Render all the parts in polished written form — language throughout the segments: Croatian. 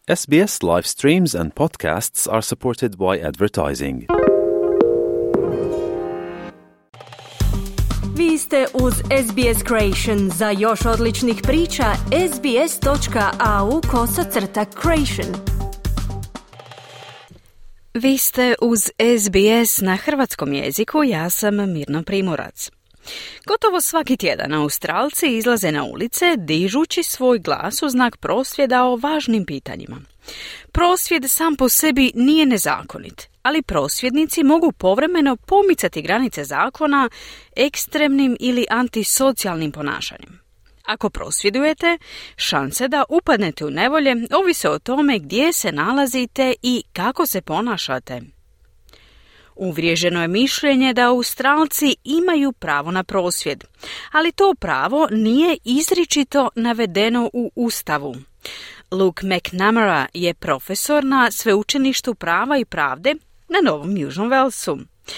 SBS live streams and podcasts are supported by advertising. Vi ste uz SBS Creation. Za još odličnih priča, sbs.au/creation. Vi ste uz SBS na hrvatskom jeziku, ja sam Mirna Primorac. Gotovo svaki tjedan Australci izlaze na ulice dižući svoj glas u znak prosvjeda o važnim pitanjima. Prosvjed sam po sebi nije nezakonit, ali prosvjednici mogu povremeno pomicati granice zakona ekstremnim ili antisocijalnim ponašanjem. Ako prosvjedujete, šanse da upadnete u nevolje ovise o tome gdje se nalazite i kako se ponašate. Uvriježeno je mišljenje da Australci imaju pravo na prosvjed, ali to pravo nije izričito navedeno u Ustavu. Luke McNamara je profesor na Sveučilištu prava i pravde na Novom Južnom Velsu.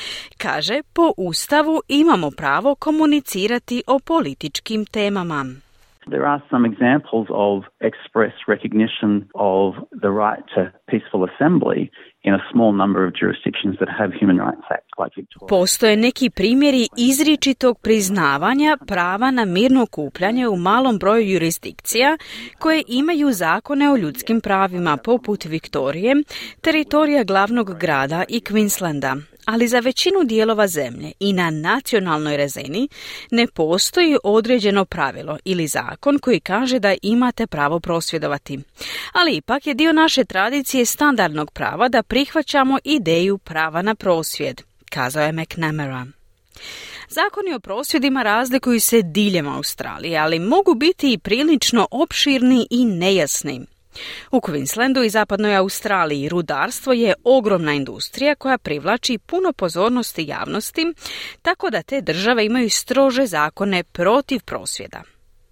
Kaže, po Ustavu imamo pravo komunicirati o političkim temama. There are some examples of express recognition of the right to peaceful assembly in a small number of jurisdictions that have human rights acts like Victoria. Postoje neki primjeri izričitog priznavanja prava na mirno okupljanje u malom broju jurisdikcija koje imaju zakone o ljudskim pravima poput Viktorije, teritorija glavnog grada i Queenslanda. Ali za većinu dijelova zemlje i na nacionalnoj razini ne postoji određeno pravilo ili zakon koji kaže da imate pravo prosvjedovati. Ali ipak je dio naše tradicije standardnog prava da prihvaćamo ideju prava na prosvjed, kazao je McNamara. Zakoni o prosvjedima razlikuju se diljem Australije, ali mogu biti i prilično opširni i nejasni. U Queenslandu i zapadnoj Australiji rudarstvo je ogromna industrija koja privlači puno pozornosti javnosti, tako da te države imaju strože zakone protiv prosvjeda.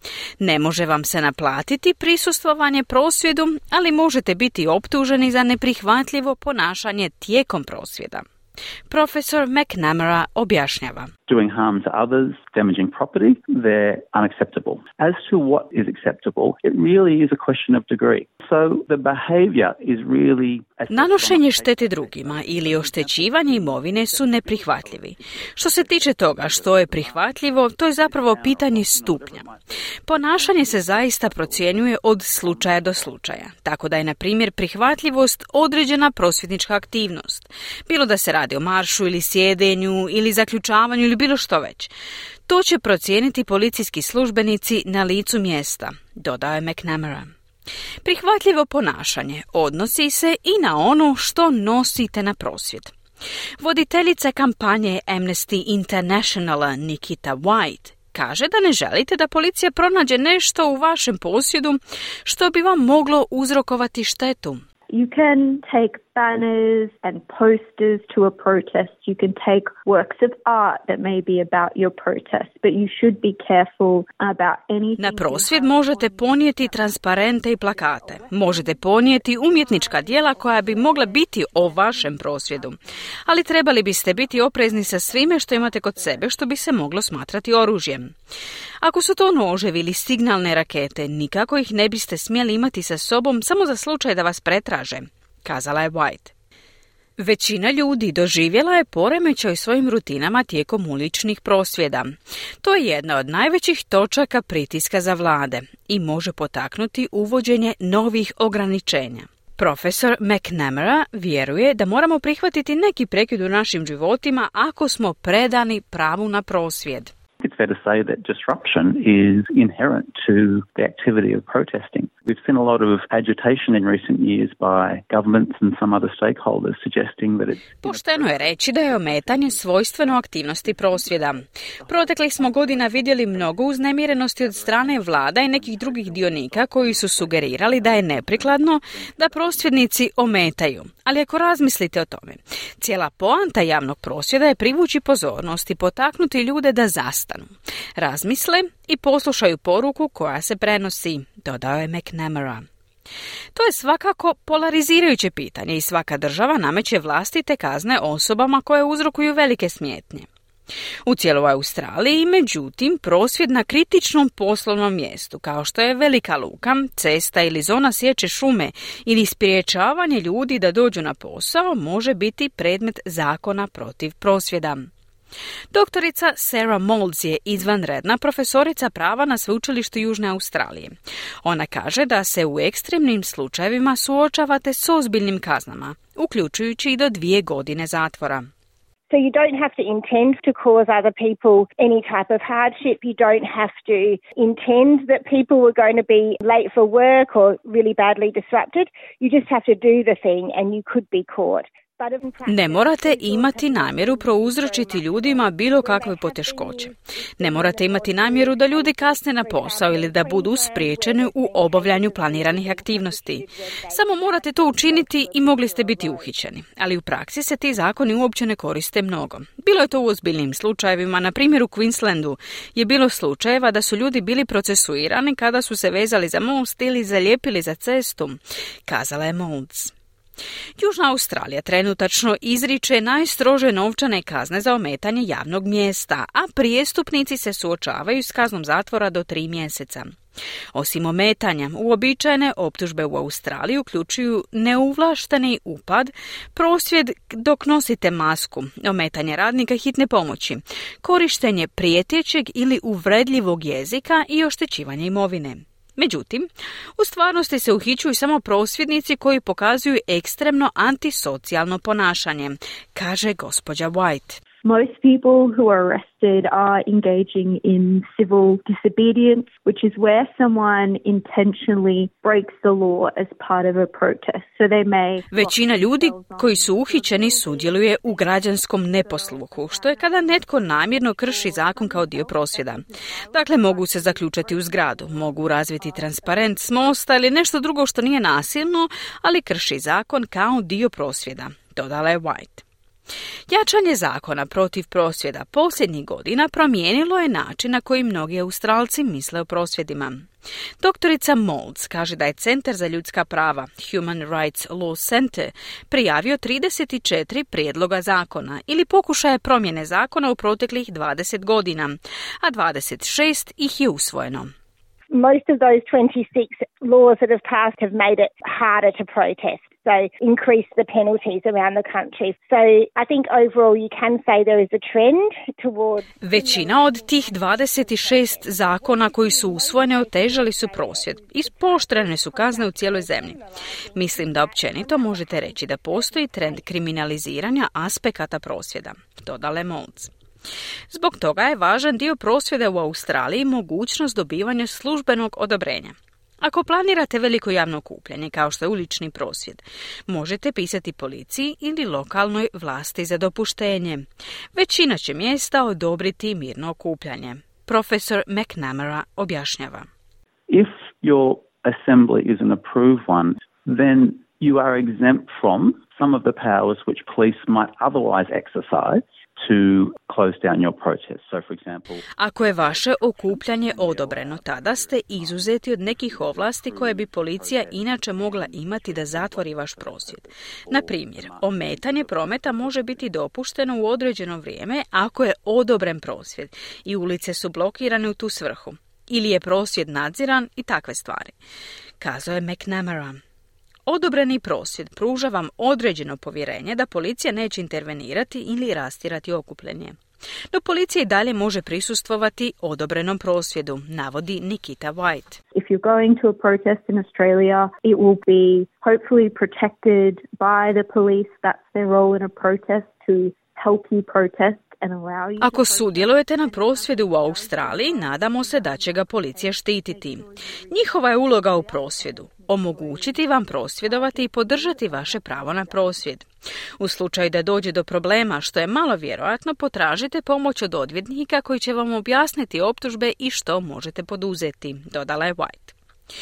Ne može vam se naplatiti prisustvovanje prosvjedu, ali možete biti optuženi za neprihvatljivo ponašanje tijekom prosvjeda. Profesor McNamara objašnjava. Doing harm to others, damaging property, they're unacceptable. As to what is acceptable, it really is a question of degree. So the behavior is really... Nanošenje štete drugima ili oštećivanje imovine su neprihvatljivi. Što se tiče toga što je prihvatljivo, to je zapravo pitanje stupnja. Ponašanje se zaista procjenjuje od slučaja do slučaja, tako da je, na primjer, prihvatljivost određena prosvjednička aktivnost. Bilo da se radi o maršu ili sjedenju ili zaključavanju ili bilo što već. To će procijeniti policijski službenici na licu mjesta, dodao je McNamara. Prihvatljivo ponašanje odnosi se i na ono što nosite na prosvjed. Voditeljica kampanje Amnesty Internationala Nikita White kaže da ne želite da policija pronađe nešto u vašem posjedu što bi vam moglo uzrokovati štetu. You can take banners and posters to a protest. You can take works of art that may be about your protest, but you should be careful about anything. Na prosvjed možete ponijeti transparente i plakate. Možete ponijeti umjetnička djela koja bi mogla biti o vašem prosvjedu. Ali trebali biste biti oprezni sa svime što imate kod sebe što bi se moglo smatrati oružjem. Ako su to noževi ili signalne rakete, nikako ih ne biste smjeli imati sa sobom samo za slučaj da vas pretraže, kazala je White. Većina ljudi doživjela je poremećaj u svojim rutinama tijekom uličnih prosvjeda. To je jedna od najvećih točaka pritiska za vlade i može potaknuti uvođenje novih ograničenja. Profesor McNamara vjeruje da moramo prihvatiti neki prekid u našim životima ako smo predani pravu na prosvjed. It's fair to say that disruption is inherent to the activity of protesting. We've seen a lot of agitation in recent years by governments and some other stakeholders suggesting that it's... Pošteno je reći da je ometanje svojstveno aktivnosti prosvjeda. Proteklih smo godina vidjeli mnogo uznemirenosti od strane vlada i nekih drugih dionika koji su sugerirali da je neprikladno da prosvjednici ometaju. Ali ako razmislite o tome, cijela poanta javnog prosvjeda je privući pozornost i potaknuti ljude da zastanu, razmisle i poslušaju poruku koja se prenosi, dodao je McNamara. To je svakako polarizirajuće pitanje i svaka država nameće vlastite kazne osobama koje uzrokuju velike smetnje. U cijeloj Australiji, međutim, prosvjed na kritičnom poslovnom mjestu, kao što je velika luka, cesta ili zona sječe šume ili spriječavanje ljudi da dođu na posao, može biti predmet zakona protiv prosvjeda. Doktorica Sarah Moulds je izvanredna profesorica prava na sveučilištu Južne Australije. Ona kaže da se u ekstremnim slučajevima suočavate s ozbiljnim kaznama, uključujući i do 2 godine zatvora. So you don't have to intend to cause other people any type of hardship. You don't have to intend that people were going to be late for work or really badly disrupted. You just have to do the thing and you could be caught. Ne morate imati namjeru prouzročiti ljudima bilo kakve poteškoće. Ne morate imati namjeru da ljudi kasne na posao ili da budu spriječeni u obavljanju planiranih aktivnosti. Samo morate to učiniti i mogli ste biti uhićeni. Ali u praksi se ti zakoni uopće ne koriste mnogo. Bilo je to u ozbiljnim slučajevima. Na primjer u Queenslandu je bilo slučajeva da su ljudi bili procesuirani kada su se vezali za most ili zalijepili za cestu, kazala je Moulds. Južna Australija trenutačno izriče najstrože novčane kazne za ometanje javnog mjesta, a prijestupnici se suočavaju s kaznom zatvora do 3 mjeseca. Osim ometanja, uobičajene optužbe u Australiji uključuju neuvlašteni upad, prosvjed dok nosite masku, ometanje radnika hitne pomoći, korištenje prijetjećeg ili uvredljivog jezika i oštećivanje imovine. Međutim, u stvarnosti se uhićuju samo prosvjednici koji pokazuju ekstremno antisocijalno ponašanje, kaže gospođa White. Most people who are arrested are engaging in civil disobedience, which is where someone intentionally breaks the law as part of a protest. So they may... Većina ljudi koji su uhićeni sudjeluje u građanskom neposluhu, što je kada netko namjerno krši zakon kao dio prosvjeda. Dakle, mogu se zaključati u zgradu, mogu razviti transparent s mosta ili nešto drugo što nije nasilno, ali krši zakon kao dio prosvjeda, dodala je White. Jačanje zakona protiv prosvjeda posljednjih godina promijenilo je način na koji mnogi Australci misle o prosvjedima. Doktorica Moulds kaže da je Centar za ljudska prava Human Rights Law Center prijavio 34 prijedloga zakona ili pokušaje promjene zakona u proteklih 20 godina, a 26 ih je usvojeno. Most of those 26 laws that have passed have made it harder to protest, so increase the penalties around the country. So I think overall you can say there is a trend towards... Većina od tih 26 zakona koji su usvojeni otežali su prosvjed i pooštrene su kazne u cijeloj zemlji. Mislim da općenito možete reći da postoji trend kriminaliziranja aspekata prosvjeda, dodala je Moulds. Zbog toga je važan dio prosvjeda u Australiji mogućnost dobivanja službenog odobrenja. Ako planirate veliko javno okupljanje, kao što je ulični prosvjed, možete pisati policiji ili lokalnoj vlasti za dopuštenje. Većina će mjesta odobriti mirno okupljanje. Profesor McNamara objašnjava. If your assembly is an approved one, then you are exempt from some of the powers which police might otherwise exercise to close down your protest. So, for example, ako je vaše okupljanje odobreno, tada ste izuzeti od nekih ovlasti koje bi policija inače mogla imati da zatvori vaš prosvjed. Na primjer, ometanje prometa može biti dopušteno u određeno vrijeme ako je odobren prosvjed i ulice su blokirane u tu svrhu. Ili je prosvjed nadziran i takve stvari, kazao je McNamara. Odobreni prosvjed pruža vam određeno povjerenje da policija neće intervenirati ili rastirati okupljenje. No policija i dalje može prisustvovati odobrenom prosvjedu, navodi Nikita White. If you're going to a protest in Australia, it will be hopefully protected by the police. That's their role in a protest, to help you protest. Ako sudjelujete na prosvjedu u Australiji, nadamo se da će ga policija štititi. Njihova je uloga u prosvjedu omogućiti vam prosvjedovati i podržati vaše pravo na prosvjed. U slučaju da dođe do problema, što je malo vjerojatno, potražite pomoć od odvjetnika koji će vam objasniti optužbe i što možete poduzeti, dodala je White.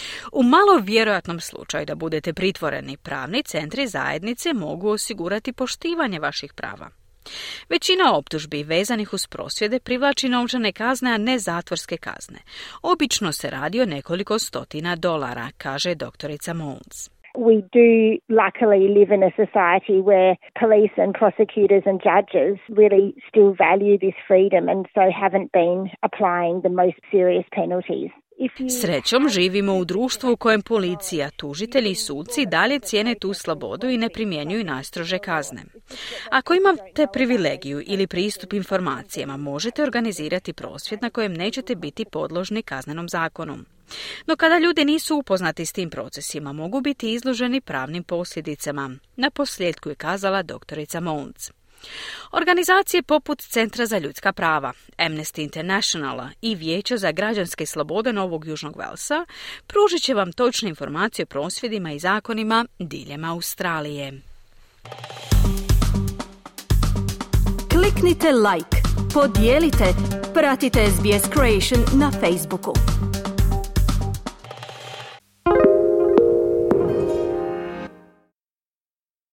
U malo vjerojatnom slučaju da budete pritvoreni, pravni centri zajednice mogu osigurati poštivanje vaših prava. Većina optužbi vezanih uz prosvjede privlači novčane kazne, a ne zatvorske kazne. Obično se radi o nekoliko $100, kaže doktorica Moulds. We do luckily live in a society where police and prosecutors and judges really still value this freedom and so haven't been applying the most serious penalties. Srećom, živimo u društvu u kojem policija, tužitelji i suci dalje cijene tu slobodu i ne primjenjuju najstrože kazne. Ako imate privilegiju ili pristup informacijama, možete organizirati prosvjed na kojem nećete biti podložni kaznenom zakonu. No kada ljudi nisu upoznati s tim procesima, mogu biti izloženi pravnim posljedicama. Na posljedku je kazala doktorica Mounts. Organizacije poput Centra za ljudska prava, Amnesty Internationala i Vijeća za građanske slobode Novog Južnog Velsa pružit će vam točne informacije o prosvjedima i zakonima diljem Australije. Kliknite like, podijelite, pratite SBS Creation na Facebooku.